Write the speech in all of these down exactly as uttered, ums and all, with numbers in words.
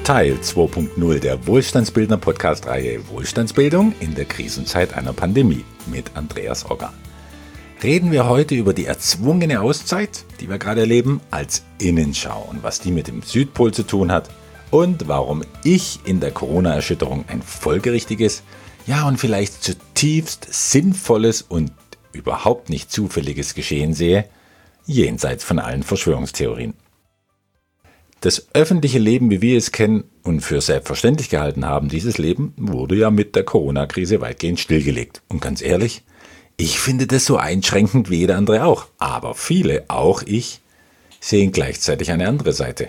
Teil zwei Punkt null der Wohlstandsbildner-Podcast-Reihe Wohlstandsbildung in der Krisenzeit einer Pandemie mit Andreas Ogger. Reden wir heute über die erzwungene Auszeit, die wir gerade erleben, als Innenschau und was die mit dem Südpol zu tun hat und warum ich in der Corona-Erschütterung ein folgerichtiges, ja und vielleicht zutiefst sinnvolles und überhaupt nicht zufälliges Geschehen sehe, jenseits von allen Verschwörungstheorien. Das öffentliche Leben, wie wir es kennen und für selbstverständlich gehalten haben, dieses Leben wurde ja mit der Corona-Krise weitgehend stillgelegt. Und ganz ehrlich, ich finde das so einschränkend wie jeder andere auch. Aber viele, auch ich, sehen gleichzeitig eine andere Seite.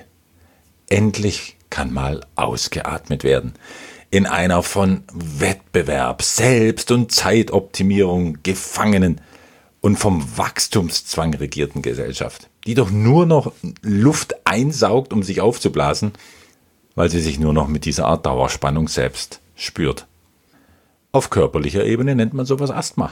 Endlich kann mal ausgeatmet werden. In einer von Wettbewerb, Selbst- und Zeitoptimierung gefangenen und vom Wachstumszwang regierten Gesellschaft, die doch nur noch Luft einsaugt, um sich aufzublasen, weil sie sich nur noch mit dieser Art Dauerspannung selbst spürt. Auf körperlicher Ebene nennt man sowas Asthma.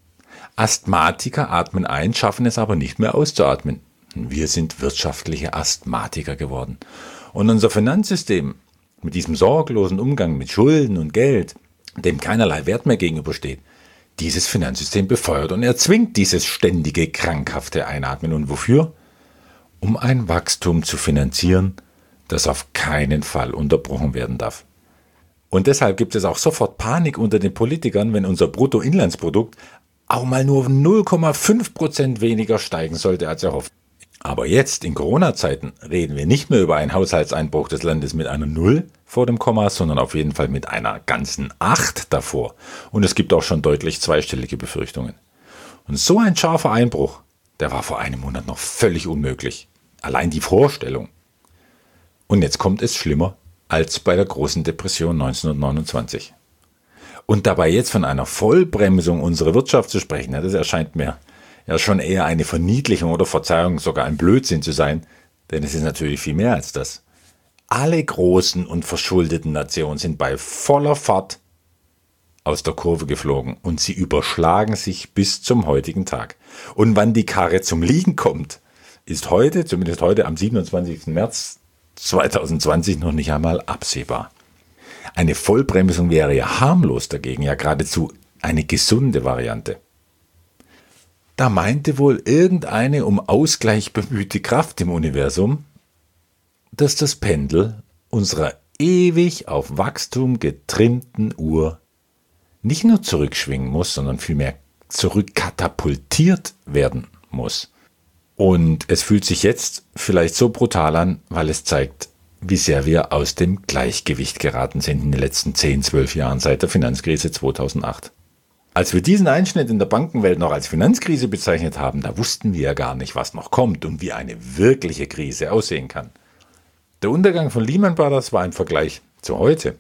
Asthmatiker atmen ein, schaffen es aber nicht mehr auszuatmen. Wir sind wirtschaftliche Asthmatiker geworden. Und unser Finanzsystem, mit diesem sorglosen Umgang mit Schulden und Geld, dem keinerlei Wert mehr gegenübersteht, dieses Finanzsystem befeuert und erzwingt dieses ständige, krankhafte Einatmen. Und wofür? Um ein Wachstum zu finanzieren, das auf keinen Fall unterbrochen werden darf. Und deshalb gibt es auch sofort Panik unter den Politikern, wenn unser Bruttoinlandsprodukt auch mal nur null Komma fünf Prozent weniger steigen sollte als erhofft. Aber jetzt, in Corona-Zeiten, reden wir nicht mehr über einen Haushaltseinbruch des Landes mit einer Null vor dem Komma, sondern auf jeden Fall mit einer ganzen acht davor. Und es gibt auch schon deutlich zweistellige Befürchtungen. Und so ein scharfer Einbruch, der war vor einem Monat noch völlig unmöglich. Allein die Vorstellung. Und jetzt kommt es schlimmer als bei der großen Depression neunzehnhundertneunundzwanzig. Und dabei jetzt von einer Vollbremsung unserer Wirtschaft zu sprechen, das erscheint mir ja schon eher eine Verniedlichung oder Verzeihung, sogar ein Blödsinn zu sein, denn es ist natürlich viel mehr als das. Alle großen und verschuldeten Nationen sind bei voller Fahrt aus der Kurve geflogen und sie überschlagen sich bis zum heutigen Tag. Und wann die Karre zum Liegen kommt, ist heute, zumindest heute am siebenundzwanzigsten März zweitausendzwanzig, noch nicht einmal absehbar. Eine Vollbremsung wäre ja harmlos dagegen, ja geradezu eine gesunde Variante. Da meinte wohl irgendeine um Ausgleich bemühte Kraft im Universum, dass das Pendel unserer ewig auf Wachstum getrimmten Uhr nicht nur zurückschwingen muss, sondern vielmehr zurückkatapultiert werden muss. Und es fühlt sich jetzt vielleicht so brutal an, weil es zeigt, wie sehr wir aus dem Gleichgewicht geraten sind in den letzten zehn, zwölf Jahren seit der Finanzkrise zweitausendacht. Als wir diesen Einschnitt in der Bankenwelt noch als Finanzkrise bezeichnet haben, da wussten wir ja gar nicht, was noch kommt und wie eine wirkliche Krise aussehen kann. Der Untergang von Lehman Brothers war im Vergleich zu heute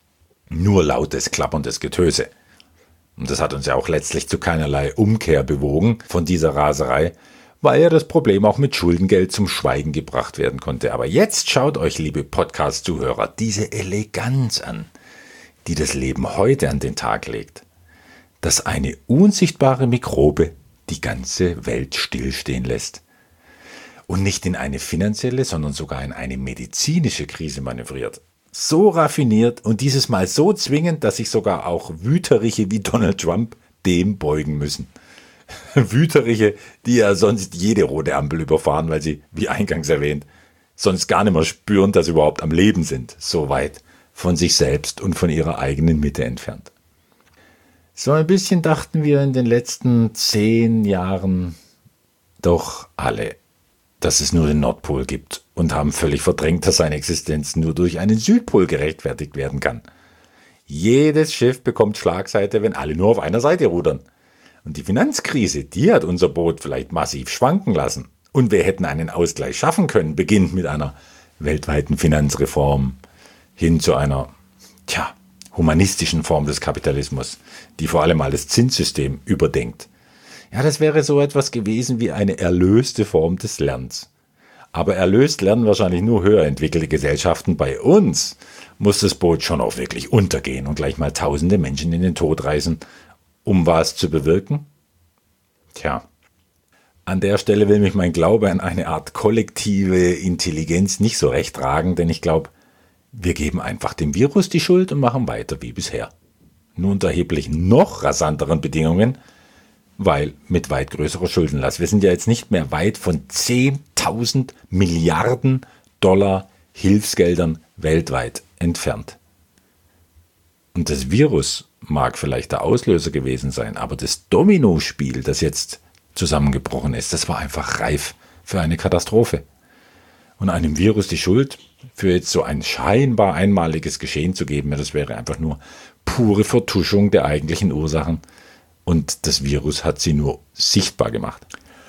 nur lautes, klapperndes Getöse. Und das hat uns ja auch letztlich zu keinerlei Umkehr bewogen von dieser Raserei, weil ja das Problem auch mit Schuldengeld zum Schweigen gebracht werden konnte. Aber jetzt schaut euch, liebe Podcast-Zuhörer, diese Eleganz an, die das Leben heute an den Tag legt. Dass eine unsichtbare Mikrobe die ganze Welt stillstehen lässt und nicht in eine finanzielle, sondern sogar in eine medizinische Krise manövriert. So raffiniert und dieses Mal so zwingend, dass sich sogar auch Wüteriche wie Donald Trump dem beugen müssen. Wüteriche, die ja sonst jede rote Ampel überfahren, weil sie, wie eingangs erwähnt, sonst gar nicht mehr spüren, dass sie überhaupt am Leben sind, so weit von sich selbst und von ihrer eigenen Mitte entfernt. So ein bisschen dachten wir in den letzten zehn Jahren doch alle, dass es nur den Nordpol gibt und haben völlig verdrängt, dass seine Existenz nur durch einen Südpol gerechtfertigt werden kann. Jedes Schiff bekommt Schlagseite, wenn alle nur auf einer Seite rudern. Und die Finanzkrise, die hat unser Boot vielleicht massiv schwanken lassen. Und wir hätten einen Ausgleich schaffen können, beginnend mit einer weltweiten Finanzreform hin zu einer, tja, humanistischen Form des Kapitalismus, die vor allem mal das Zinssystem überdenkt. Ja, das wäre so etwas gewesen wie eine erlöste Form des Lernens. Aber erlöst lernen wahrscheinlich nur höher entwickelte Gesellschaften. Bei uns muss das Boot schon auch wirklich untergehen und gleich mal tausende Menschen in den Tod reißen, um was zu bewirken? Tja, an der Stelle will mich mein Glaube an eine Art kollektive Intelligenz nicht so recht tragen, denn ich glaube, Wir geben einfach dem Virus die Schuld und machen weiter wie bisher. Nur unter erheblich noch rasanteren Bedingungen, weil mit weit größerer Schuldenlast. Wir sind ja jetzt nicht mehr weit von zehntausend Milliarden Dollar Hilfsgeldern weltweit entfernt. Und das Virus mag vielleicht der Auslöser gewesen sein, aber das Dominospiel, das jetzt zusammengebrochen ist, das war einfach reif für eine Katastrophe. Und einem Virus die Schuld für jetzt so ein scheinbar einmaliges Geschehen zu geben, das wäre einfach nur pure Vertuschung der eigentlichen Ursachen. Und das Virus hat sie nur sichtbar gemacht.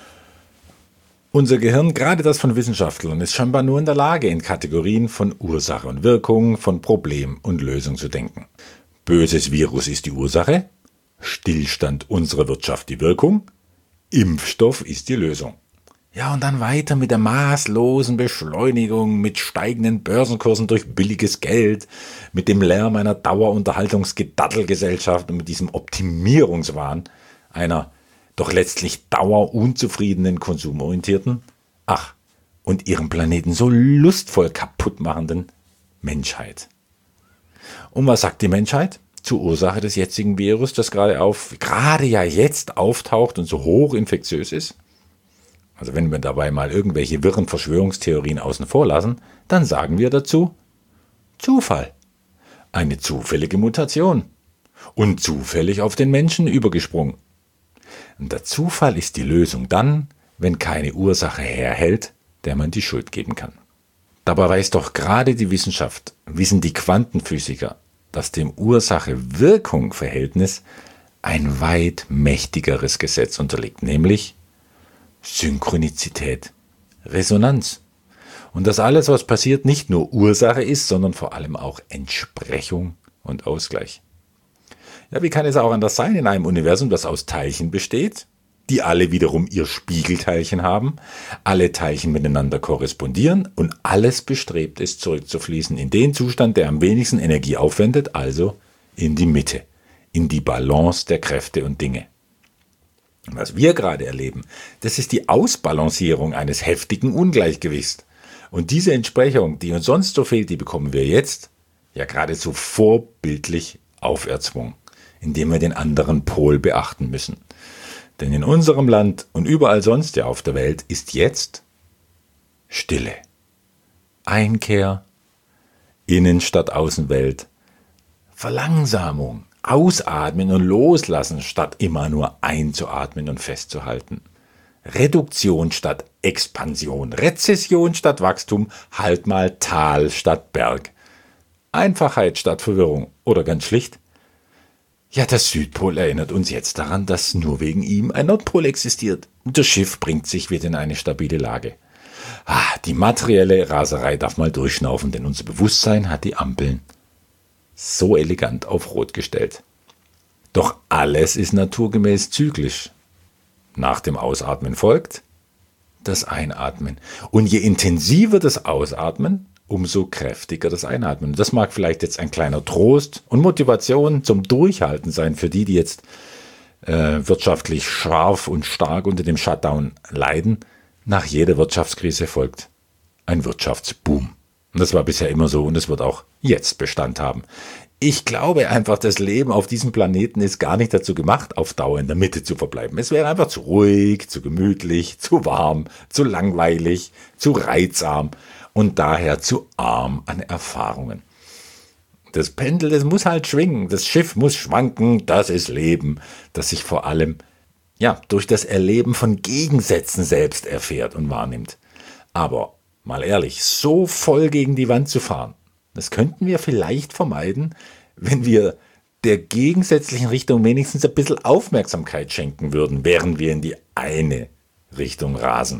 Unser Gehirn, gerade das von Wissenschaftlern, ist scheinbar nur in der Lage, in Kategorien von Ursache und Wirkung, von Problem und Lösung zu denken. Böses Virus ist die Ursache, Stillstand unserer Wirtschaft die Wirkung, Impfstoff ist die Lösung. Ja, und dann weiter mit der maßlosen Beschleunigung, mit steigenden Börsenkursen durch billiges Geld, mit dem Lärm einer Dauerunterhaltungsgedattelgesellschaft und mit diesem Optimierungswahn einer doch letztlich dauerunzufriedenen, konsumorientierten, ach, und ihren Planeten so lustvoll kaputtmachenden Menschheit. Und was sagt die Menschheit zur Ursache des jetzigen Virus, das gerade auf, gerade ja jetzt auftaucht und so hochinfektiös ist? Also wenn wir dabei mal irgendwelche wirren Verschwörungstheorien außen vor lassen, dann sagen wir dazu Zufall. Eine zufällige Mutation. Und zufällig auf den Menschen übergesprungen. Und der Zufall ist die Lösung dann, wenn keine Ursache herhält, der man die Schuld geben kann. Dabei weiß doch gerade die Wissenschaft, wissen die Quantenphysiker, dass dem Ursache-Wirkung-Verhältnis ein weit mächtigeres Gesetz unterliegt, nämlich Synchronizität, Resonanz. Und dass alles, was passiert, nicht nur Ursache ist, sondern vor allem auch Entsprechung und Ausgleich. Ja, wie kann es auch anders sein in einem Universum, das aus Teilchen besteht, die alle wiederum ihr Spiegelteilchen haben, alle Teilchen miteinander korrespondieren und alles bestrebt ist, zurückzufließen in den Zustand, der am wenigsten Energie aufwendet, also in die Mitte, in die Balance der Kräfte und Dinge. Und was wir gerade erleben, das ist die Ausbalancierung eines heftigen Ungleichgewichts. Und diese Entsprechung, die uns sonst so fehlt, die bekommen wir jetzt ja geradezu vorbildlich auferzwungen, indem wir den anderen Pol beachten müssen. Denn in unserem Land und überall sonst ja auf der Welt ist jetzt Stille. Einkehr, Innen- statt Außenwelt, Verlangsamung, Ausatmen und Loslassen, statt immer nur einzuatmen und festzuhalten. Reduktion statt Expansion, Rezession statt Wachstum, halt mal Tal statt Berg. Einfachheit statt Verwirrung oder ganz schlicht, ja, der Südpol erinnert uns jetzt daran, dass nur wegen ihm ein Nordpol existiert. Und das Schiff bringt sich wieder in eine stabile Lage. Ah, die materielle Raserei darf mal durchschnaufen, denn unser Bewusstsein hat die Ampeln so elegant auf Rot gestellt. Doch alles ist naturgemäß zyklisch. Nach dem Ausatmen folgt das Einatmen. Und je intensiver das Ausatmen, umso kräftiger das Einatmen. Das mag vielleicht jetzt ein kleiner Trost und Motivation zum Durchhalten sein für die, die jetzt äh, wirtschaftlich scharf und stark unter dem Shutdown leiden. Nach jeder Wirtschaftskrise folgt ein Wirtschaftsboom. Und das war bisher immer so und es wird auch jetzt Bestand haben. Ich glaube einfach, das Leben auf diesem Planeten ist gar nicht dazu gemacht, auf Dauer in der Mitte zu verbleiben. Es wäre einfach zu ruhig, zu gemütlich, zu warm, zu langweilig, zu reizarm und daher zu arm an Erfahrungen. Das Pendel, das muss halt schwingen, das Schiff muss schwanken, das ist Leben, das sich vor allem ja, durch das Erleben von Gegensätzen selbst erfährt und wahrnimmt. Aber mal ehrlich, so voll gegen die Wand zu fahren, das könnten wir vielleicht vermeiden, wenn wir der gegensätzlichen Richtung wenigstens ein bisschen Aufmerksamkeit schenken würden, während wir in die eine Richtung rasen.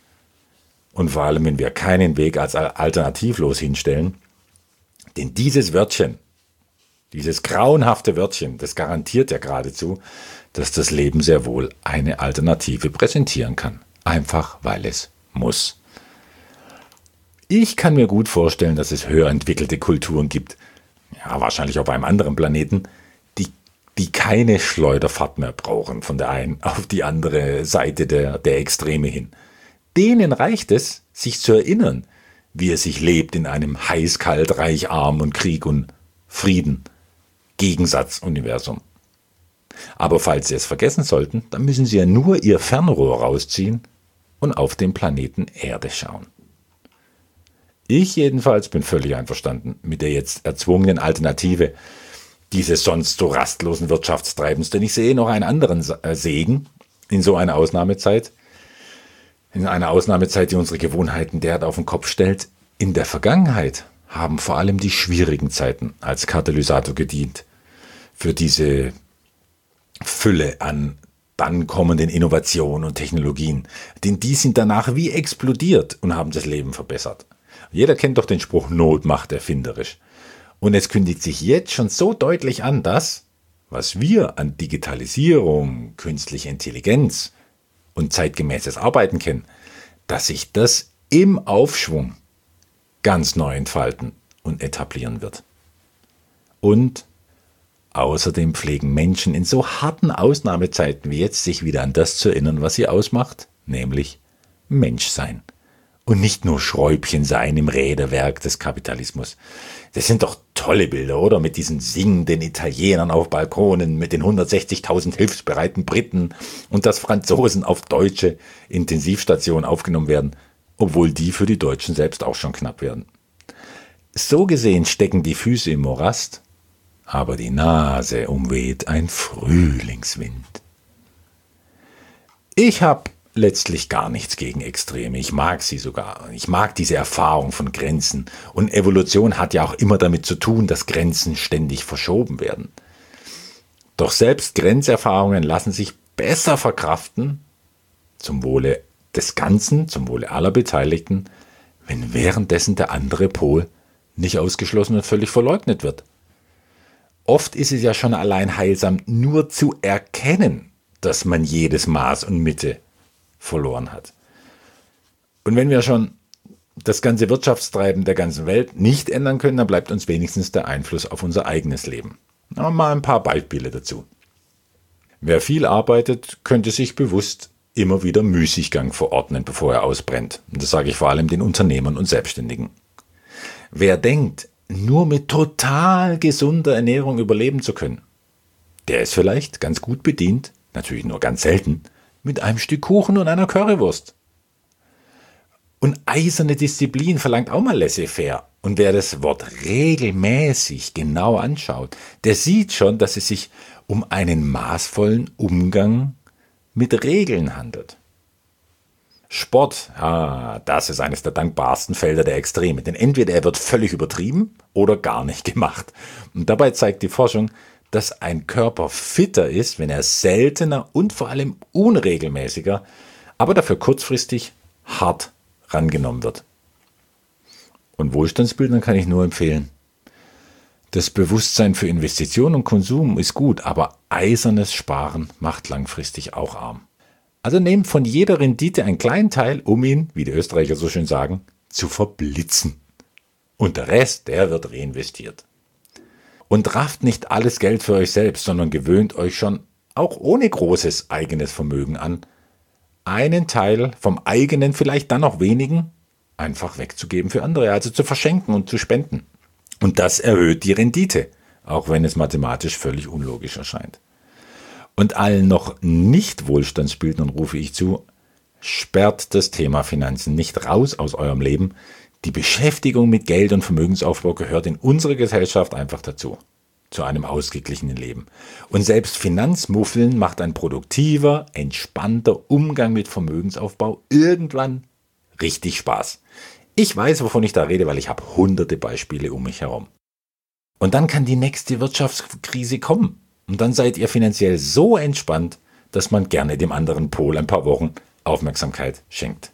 Und vor allem, wenn wir keinen Weg als alternativlos hinstellen, denn dieses Wörtchen, dieses grauenhafte Wörtchen, das garantiert ja geradezu, dass das Leben sehr wohl eine Alternative präsentieren kann. Einfach, weil es muss. Ich kann mir gut vorstellen, dass es höher entwickelte Kulturen gibt, ja, wahrscheinlich auf einem anderen Planeten, die, die keine Schleuderfahrt mehr brauchen von der einen auf die andere Seite der, der Extreme hin. Denen reicht es, sich zu erinnern, wie es sich lebt in einem heiß, kalt, reich, arm und Krieg und Frieden, Gegensatz-Universum. Aber falls Sie es vergessen sollten, dann müssen Sie ja nur Ihr Fernrohr rausziehen und auf den Planeten Erde schauen. Ich jedenfalls bin völlig einverstanden mit der jetzt erzwungenen Alternative dieses sonst so rastlosen Wirtschaftstreibens, denn ich sehe noch einen anderen Segen in so einer Ausnahmezeit, in einer Ausnahmezeit, die unsere Gewohnheiten derart auf den Kopf stellt. In der Vergangenheit haben vor allem die schwierigen Zeiten als Katalysator gedient für diese Fülle an dann kommenden Innovationen und Technologien, denn die sind danach wie explodiert und haben das Leben verbessert. Jeder kennt doch den Spruch, Not macht erfinderisch. Und es kündigt sich jetzt schon so deutlich an, dass, was wir an Digitalisierung, künstlicher Intelligenz und zeitgemäßes Arbeiten kennen, dass sich das im Aufschwung ganz neu entfalten und etablieren wird. Und außerdem pflegen Menschen in so harten Ausnahmezeiten wie jetzt sich wieder an das zu erinnern, was sie ausmacht, nämlich Menschsein. Und nicht nur Schräubchen sein im Räderwerk des Kapitalismus. Das sind doch tolle Bilder, oder? Mit diesen singenden Italienern auf Balkonen, mit den hundertsechzigtausend hilfsbereiten Briten und dass Franzosen auf deutsche Intensivstationen aufgenommen werden, obwohl die für die Deutschen selbst auch schon knapp werden. So gesehen stecken die Füße im Morast, aber die Nase umweht ein Frühlingswind. Ich habe letztlich gar nichts gegen Extreme. Ich mag sie sogar. Ich mag diese Erfahrung von Grenzen. Und Evolution hat ja auch immer damit zu tun, dass Grenzen ständig verschoben werden. Doch selbst Grenzerfahrungen lassen sich besser verkraften, zum Wohle des Ganzen, zum Wohle aller Beteiligten, wenn währenddessen der andere Pol nicht ausgeschlossen und völlig verleugnet wird. Oft ist es ja schon allein heilsam, nur zu erkennen, dass man jedes Maß und Mitte verloren hat. Und wenn wir schon das ganze Wirtschaftstreiben der ganzen Welt nicht ändern können, dann bleibt uns wenigstens der Einfluss auf unser eigenes Leben. Aber mal ein paar Beispiele dazu. Wer viel arbeitet, könnte sich bewusst immer wieder Müßiggang verordnen, bevor er ausbrennt. Und das sage ich vor allem den Unternehmern und Selbstständigen. Wer denkt, nur mit total gesunder Ernährung überleben zu können, der ist vielleicht ganz gut bedient, natürlich nur ganz selten, mit einem Stück Kuchen und einer Currywurst. Und eiserne Disziplin verlangt auch mal laissez-faire. Und wer das Wort regelmäßig genau anschaut, der sieht schon, dass es sich um einen maßvollen Umgang mit Regeln handelt. Sport, ah, das ist eines der dankbarsten Felder der Extreme, denn entweder er wird völlig übertrieben oder gar nicht gemacht. Und dabei zeigt die Forschung, dass ein Körper fitter ist, wenn er seltener und vor allem unregelmäßiger, aber dafür kurzfristig hart rangenommen wird. Und Wohlstandsbildern kann ich nur empfehlen, das Bewusstsein für Investition und Konsum ist gut, aber eisernes Sparen macht langfristig auch arm. Also nehmt von jeder Rendite einen kleinen Teil, um ihn, wie die Österreicher so schön sagen, zu verblitzen. Und der Rest, der wird reinvestiert. Und rafft nicht alles Geld für euch selbst, sondern gewöhnt euch schon, auch ohne großes eigenes Vermögen an, einen Teil vom eigenen, vielleicht dann noch wenigen, einfach wegzugeben für andere, also zu verschenken und zu spenden. Und das erhöht die Rendite, auch wenn es mathematisch völlig unlogisch erscheint. Und allen noch nicht Wohlstandsbildnern rufe ich zu, sperrt das Thema Finanzen nicht raus aus eurem Leben. Die Beschäftigung mit Geld und Vermögensaufbau gehört in unserer Gesellschaft einfach dazu, zu einem ausgeglichenen Leben. Und selbst Finanzmuffeln macht ein produktiver, entspannter Umgang mit Vermögensaufbau irgendwann richtig Spaß. Ich weiß, wovon ich da rede, weil ich habe hunderte Beispiele um mich herum. Und dann kann die nächste Wirtschaftskrise kommen. Und dann seid ihr finanziell so entspannt, dass man gerne dem anderen Pol ein paar Wochen Aufmerksamkeit schenkt.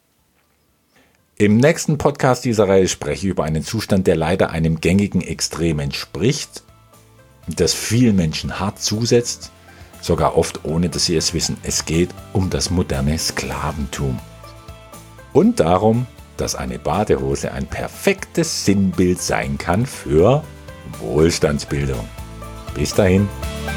Im nächsten Podcast dieser Reihe spreche ich über einen Zustand, der leider einem gängigen Extrem entspricht, das vielen Menschen hart zusetzt, sogar oft ohne, dass sie es wissen. Es geht um das moderne Sklaventum. Und darum, dass eine Badehose ein perfektes Sinnbild sein kann für Wohlstandsbildung. Bis dahin.